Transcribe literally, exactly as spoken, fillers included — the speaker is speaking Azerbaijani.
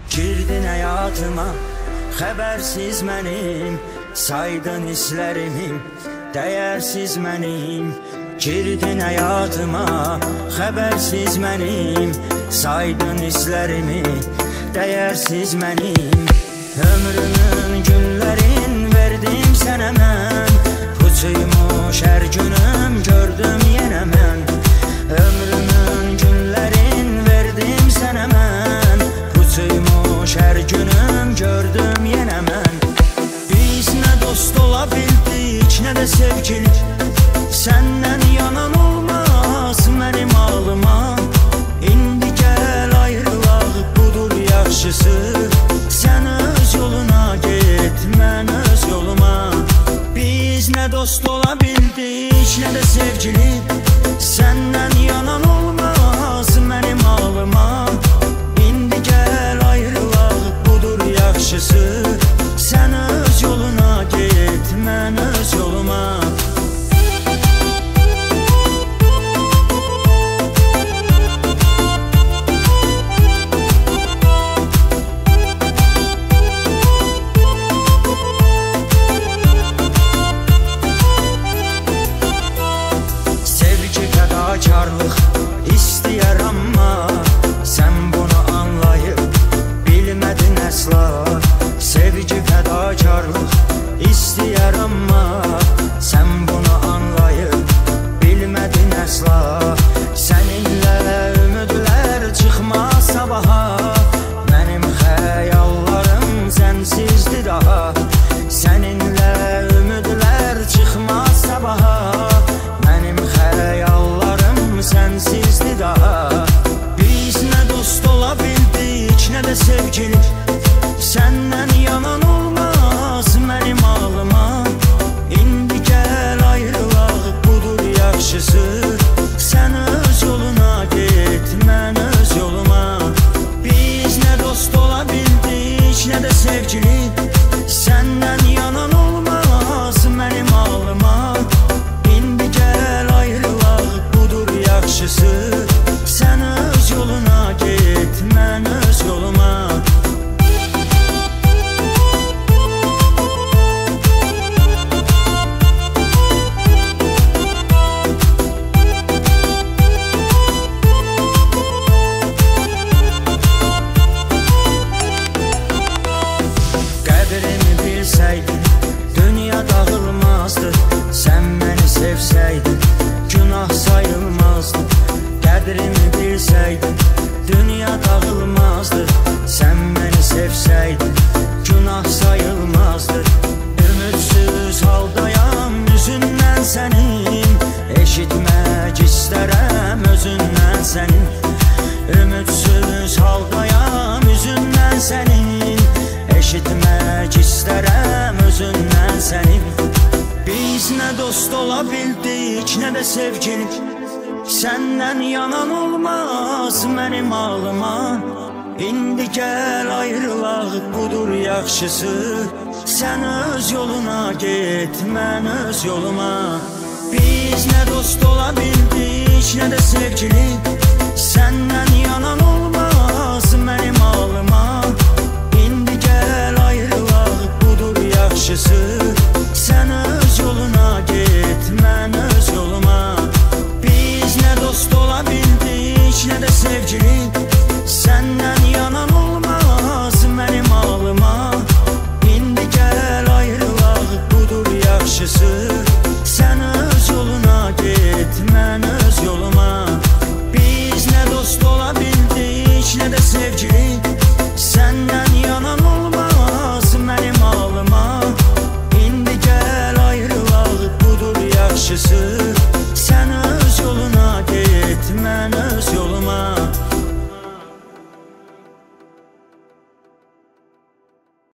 Girdin hayatıma xəbərsiz mənim, saydın hisslərimi, dəyərsiz mənim. Girdin hayatıma xəbərsiz mənim, saydın hisslərimi, dəyərsiz mənim. Ömrümün günlərin verdim sənə mən, puçuymuş hər günüm gördüm yenə mən. Ömrümün günlərin verdim sənə mən, puçuymuş hər günüm gördüm yenə mən. Biz nə dost ola bildik, nə də sevgili, səndən yanan olmaz mənim ağlıma. İndi gəl ayrılaq, budur yaxşısı, sən öz yoluna get, mən öz yoluma. Biz nə dost ola bildik, nə də sevgili, səndən yanan olmaz mənim ağlıma. İndi gəl ayrılaq, budur yaxşısı, sən öz yoluna get, mən öz yoluma. Fədakarlıq istəyər amma sən bunu anlayıb bilmədin əsla. Sevgi fədakarlıq istəyər amma sən bunu anlayıb bilmədin əsla. Səninlə ümidlər çıxmaz sabaha, mənim xəyallarım sənsizdir daha. Səninlə ümidlər çıxmaz sabaha, mənim xəyallarım sənsizdir daha. Biz nə dost ola bildik, nə də sevgili, səndən yanan olmaz mənim ağlıma. İndi gəl ayrılaq, budur yaxşısı, sən öz yoluna get, mən öz yoluma. Biz nə dost ola bildik, nə də sevgili, səndən yanan olmaz mənim ağlıma. İndi gəl ayrılaq, budur yaxşısı, sən öz yoluna get, mən öz yoluma. Qədrimi bilsəydin, dünya dağılmazdı, sən məni sevsəydin, günah sayılmazdı. Qədrimi bilsəydin, dünya dağılmazdı, sən məni sevsəydin, günah sayılmazdı. Ümidsiz haldayam üzündən sənin, eşitmək istərəm özündən sənin. Ümidsiz haldayam üzündən sənin, eşitmək istərəm özündən sənin. Biz nə dost ola bildik, nə də sevgili, səndən yanan olmaz mənim ağlıma. İndi gəl ayrılaq, budur yaxşısı, sən öz yoluna get, mən öz yoluma. Biz nə dost ola bildik, nə də sevgili, səndən yanan olmaz mənim ağlıma. İndi gəl ayrılaq, budur yaxşısı, sən öz yoluna get, mən öz yoluma. Biz nə dost ola bildik, nə də sevgili, səndən yanan olmaz mənim ağlıma. İndi gəl ayrılaq, budur yaxşısı, sən